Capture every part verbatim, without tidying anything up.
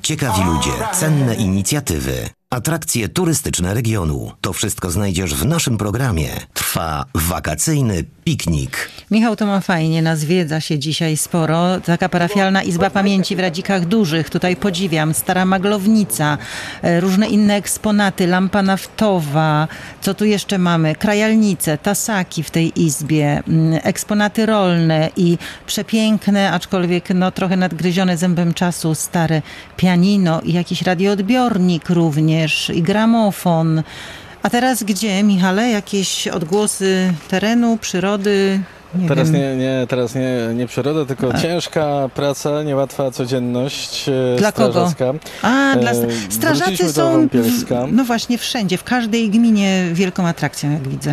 ciekawi ludzie, cenne inicjatywy, atrakcje turystyczne regionu. To wszystko znajdziesz w naszym programie. Trwa wakacyjny piknik. Michał to ma fajnie, nas zwiedza się dzisiaj sporo. Taka parafialna Izba Pamięci w Radzikach Dużych. Tutaj podziwiam. Stara maglownica, różne inne eksponaty, lampa naftowa. Co tu jeszcze mamy? Krajalnice, tasaki w tej izbie, eksponaty rolne i przepiękne, aczkolwiek no, trochę nadgryzione zębem czasu, stare pianino i jakiś radioodbiornik również i gramofon. A teraz gdzie, Michale? Jakieś odgłosy terenu, przyrody? Nie teraz, wiem. nie, nie, teraz nie, nie przyroda, tylko A. ciężka praca, niełatwa codzienność Dla strażacka. kogo? A, dla sta- strażacy są w, no właśnie wszędzie, w każdej gminie wielką atrakcją, jak widzę.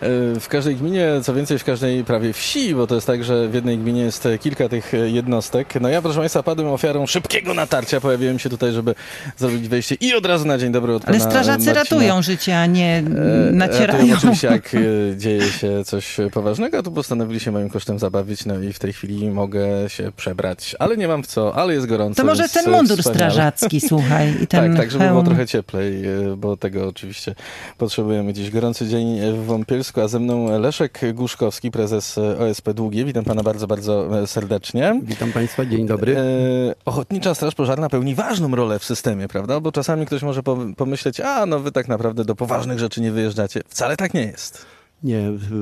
W każdej gminie, co więcej w każdej prawie wsi, bo to jest tak, że w jednej gminie jest kilka tych jednostek. No ja, proszę Państwa, padłem ofiarą szybkiego natarcia. Pojawiłem się tutaj, żeby zrobić wejście i od razu na dzień dobry od Ale pana strażacy Marcina. ratują życie, a nie nacierają. Ratują oczywiście, jak dzieje się coś poważnego, a tu postanowili się moim kosztem zabawić, no i w tej chwili mogę się przebrać, ale nie mam w co, ale jest gorąco. To może ten mundur wspaniale. strażacki, słuchaj. I ten tak, tak, żeby hełm. było trochę cieplej, bo tego oczywiście potrzebujemy. Dziś gorący dzień w Wąpielsku, a ze mną Leszek Guszkowski, prezes O S P Długie. Witam pana bardzo, bardzo serdecznie. Witam państwa, dzień dobry. E, Ochotnicza Straż Pożarna pełni ważną rolę w systemie, prawda? Bo czasami ktoś może pomyśleć, a no wy tak naprawdę do poważnych rzeczy nie wyjeżdżacie. Wcale tak nie jest. Nie,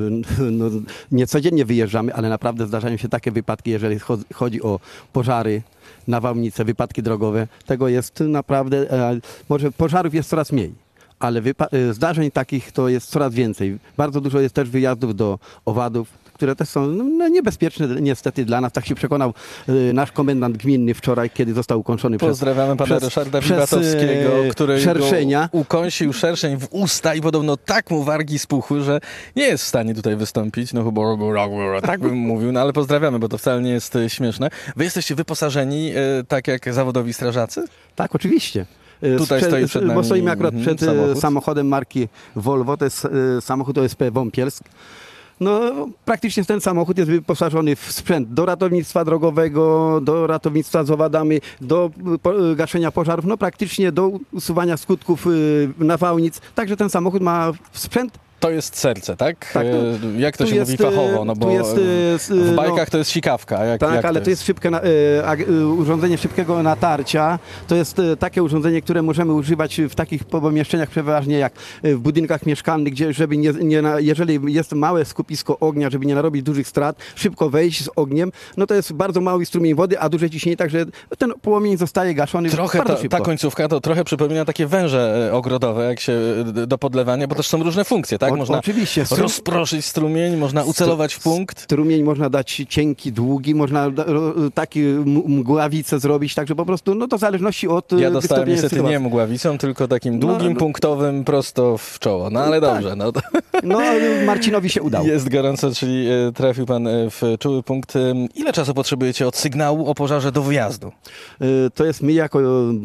no, nie codziennie wyjeżdżamy, ale naprawdę zdarzają się takie wypadki, jeżeli chodzi o pożary, nawałnice, wypadki drogowe. Tego jest naprawdę, może pożarów jest coraz mniej. Ale wypa- zdarzeń takich to jest coraz więcej. Bardzo dużo jest też wyjazdów do owadów, które też są no, niebezpieczne niestety dla nas. Tak się przekonał y, nasz komendant gminny wczoraj, kiedy został ukończony przez... Pozdrawiamy pana przez, Ryszarda przez, Wibatowskiego, który szerszenia. ukąsił szerszeń w usta i podobno tak mu wargi spuchły, że nie jest w stanie tutaj wystąpić. No chyba tak bym mówił, no ale pozdrawiamy, bo to wcale nie jest śmieszne. Wy jesteście wyposażeni y, tak jak zawodowi strażacy? Tak, oczywiście. Tutaj Sprzed, stoi przed nami bo stoimy akurat przed samochód. samochodem marki Volvo, to jest samochód O S P Wąpielsk. No, praktycznie ten samochód jest wyposażony w sprzęt do ratownictwa drogowego, do ratownictwa z owadami, do gaszenia pożarów, no praktycznie do usuwania skutków nawałnic. Także ten samochód ma sprzęt. To jest serce, tak? tak no, jak to się jest, mówi fachowo? No bo jest, w bajkach no, to jest sikawka. Jak, tak, jak ale to to jest, jest szybkie, urządzenie szybkiego natarcia. To jest takie urządzenie, które możemy używać w takich pomieszczeniach przeważnie jak w budynkach mieszkalnych, gdzie żeby nie, nie, jeżeli jest małe skupisko ognia, żeby nie narobić dużych strat, szybko wejść z ogniem, no to jest bardzo mały strumień wody, a duże ciśnienie, także ten płomień zostaje gaszony trochę bardzo ta, szybko. ta końcówka to trochę przypomina takie węże ogrodowe, jak się do podlewania, bo też są różne funkcje, tak? Można Oczywiście. rozproszyć strumień, można ucelować w punkt. Strumień można dać cienki, długi, można taki mgławicę zrobić, także po prostu, no to w zależności od Ja dostałem niestety sytuacji. nie mgławicą, tylko takim długim, no, punktowym, prosto w czoło. No ale tak. dobrze. No, to no Marcinowi się udało. Jest gorąco, czyli trafił pan w czuły punkt. Ile czasu potrzebujecie od sygnału o pożarze do wyjazdu? To jest my jako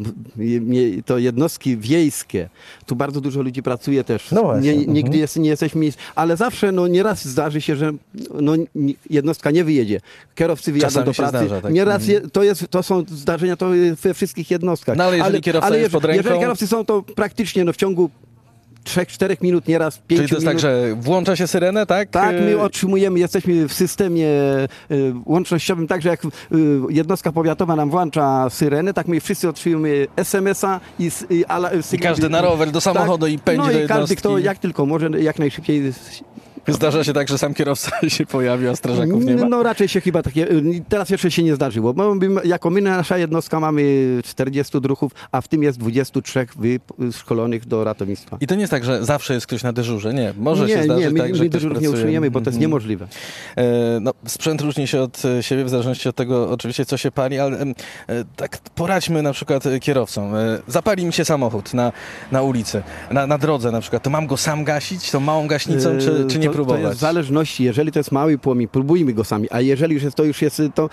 to jednostki wiejskie. Tu bardzo dużo ludzi pracuje też. No właśnie. Nie, nigdy mhm. jest, nie jesteśmy, ale zawsze no nieraz zdarzy się, że no, jednostka nie wyjedzie. Kierowcy wyjadą Czasami do pracy. Zdarza, tak? Nieraz je, to, jest, to są zdarzenia to we wszystkich jednostkach. No ale jeżeli ale, kierowca ale jest pod ręką... jeżeli kierowcy są, to praktycznie no, w ciągu trzech, czterech minut, nieraz pięciu Czyli to jest minut. tak, że włącza się syrenę, tak? Tak, my otrzymujemy, jesteśmy w systemie y, łącznościowym, tak, że jak y, jednostka powiatowa nam włącza syrenę, tak my wszyscy otrzymujemy es em es a i, i, ala, I każdy na rower do samochodu tak, i pędzi no do i jednostki. każdy, kto jak tylko może, jak najszybciej. Zdarza się tak, że sam kierowca się pojawi, a strażaków nie ma? No raczej się chyba takie, teraz jeszcze się nie zdarzyło, bo jako my, nasza jednostka mamy czterdziestu druhów, a w tym jest dwudziestu trzech wyszkolonych do ratownictwa. I to nie jest tak, że zawsze jest ktoś na dyżurze, nie. Może nie, się zdarzyć nie, my, tak, że my ktoś dyżurów pracuje. nie utrzymujemy, bo to jest Mhm. niemożliwe. E, no, sprzęt różni się od siebie w zależności od tego oczywiście, co się pali, ale e, tak poradźmy na przykład kierowcom. E, zapali mi się samochód na, na ulicy, na, na drodze na przykład, to mam go sam gasić, tą małą gaśnicą, czy, czy nie to, próbować? To jest w zależności, jeżeli to jest mały płomień, próbujmy go sami, a jeżeli już jest, to już jest to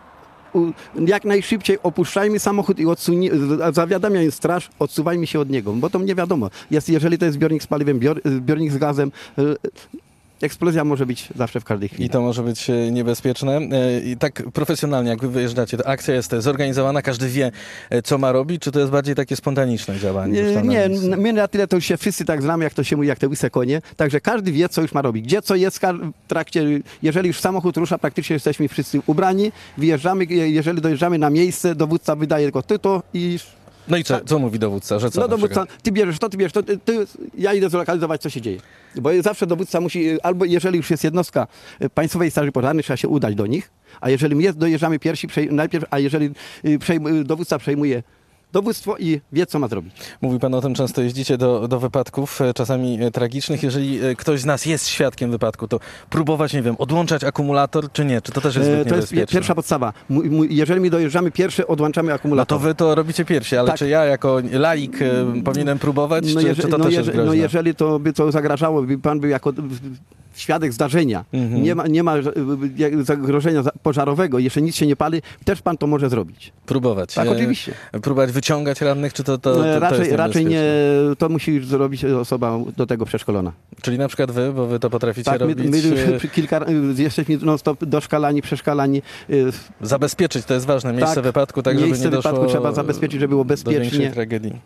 jak najszybciej opuszczajmy samochód i odsunie, zawiadamiając straż, odsuwajmy się od niego, bo to nie wiadomo. Jest, jeżeli to jest zbiornik z paliwem, zbiornik z gazem, Eksplozja może być zawsze w każdej chwili. I to może być e, niebezpieczne. E, I tak profesjonalnie, jak wy wyjeżdżacie, to akcja jest zorganizowana, każdy wie, e, co ma robić, czy to jest bardziej takie spontaniczne działanie? Nie, już tam na nie, miejscu? my na tyle to już się wszyscy tak znamy, jak to się mówi, jak te łyse konie, także każdy wie, co już ma robić. Gdzie co jest w trakcie, jeżeli już samochód rusza, praktycznie jesteśmy wszyscy ubrani, wyjeżdżamy, jeżeli dojeżdżamy na miejsce, dowódca wydaje tylko tyto i... No i co, co mówi dowódca? Że co No na dowódca, przykład? ty bierzesz to, ty bierzesz to, ty, ty, ja idę zlokalizować, co się dzieje. Bo zawsze dowódca musi, albo jeżeli już jest jednostka Państwowej Straży Pożarnej, trzeba się udać do nich, a jeżeli my dojeżdżamy pierwsi, przej, najpierw, a jeżeli przejm, dowódca przejmuje dowództwo i wie, co ma zrobić. Mówi pan o tym, często jeździcie do, do wypadków, e, czasami e, tragicznych. Jeżeli e, ktoś z nas jest świadkiem wypadku, to próbować, nie wiem, odłączać akumulator, czy nie? Czy to też jest zbyt E, To jest niebezpieczne? pierwsza podstawa. Mu- mu- Jeżeli my dojeżdżamy pierwszy, odłączamy No akumulator. to wy to robicie pierwsi, ale Tak. czy ja jako laik e, powinienem próbować, No, czy, jeże- czy to no, też jeże- jest groźne? no jeżeli to by to zagrażało, by pan był jako świadek zdarzenia, Mhm. nie ma, nie ma e, zagrożenia za- pożarowego, jeszcze nic się nie pali, też pan to może zrobić. Próbować. Tak, e, oczywiście. Próbować wyciągać rannych, czy to, to, to, No, to raczej, jest raczej nie, niebezpieczne? to musi zrobić osoba do tego przeszkolona. Czyli na przykład wy, bo wy to potraficie Tak, my, robić, my e, kilka, jesteśmy non stop doszkalani, przeszkalani. e, zabezpieczyć, to jest ważne, miejsce Tak, wypadku, tak żeby miejsce nie doszło wypadku trzeba zabezpieczyć, żeby było do większej bezpiecznie. tragedii.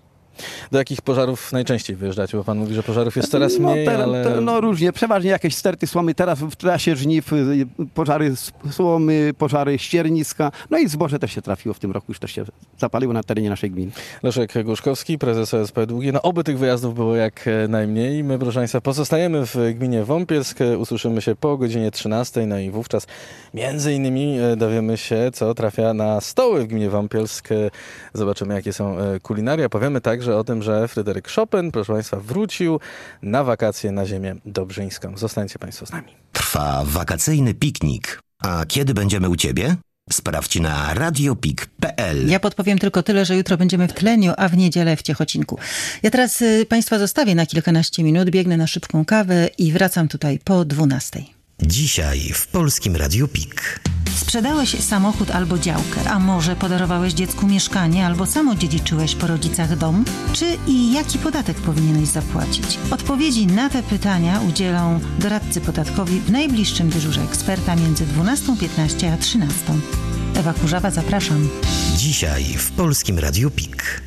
Do jakich pożarów najczęściej wyjeżdżacie? Bo pan mówi, że pożarów jest coraz no, mniej, te- ale... te- no różnie, przeważnie jakieś sterty słomy, teraz w czasie żniw y, pożary s- słomy, pożary ścierniska, no i zboże też się trafiło w tym roku, już też się zapaliło na terenie naszej gminy. Leszek Głuszkowski, prezes O S P Długie. No oby tych wyjazdów było jak e, najmniej. My, proszę Państwa, pozostajemy w gminie Wąpielsk. E, Usłyszymy się po godzinie trzynastej, no i wówczas między innymi e, dowiemy się, co trafia na stoły w gminie Wąpielsk. E, Zobaczymy, jakie są e, kulinaria. Powiemy także o tym, że Fryderyk Chopin, proszę Państwa, wrócił na wakacje na ziemię dobrzyńską. Zostańcie Państwo z nami. Trwa wakacyjny piknik. A kiedy będziemy u ciebie? Sprawdź na radiopik kropka p l. Ja podpowiem tylko tyle, że jutro będziemy w Tleniu, a w niedzielę w Ciechocinku. Ja teraz y, Państwa zostawię na kilkanaście minut, biegnę na szybką kawę i wracam tutaj po dwunastej. Dzisiaj w Polskim Radiu Pik. Sprzedałeś samochód albo działkę, a może podarowałeś dziecku mieszkanie albo sam odziedziczyłeś po rodzicach dom? Czy i jaki podatek powinieneś zapłacić? Odpowiedzi na te pytania udzielą doradcy podatkowi w najbliższym dyżurze eksperta między dwunastą piętnaście a trzynastą. Ewa Kurzawa, zapraszam. Dzisiaj w Polskim Radiu Pik.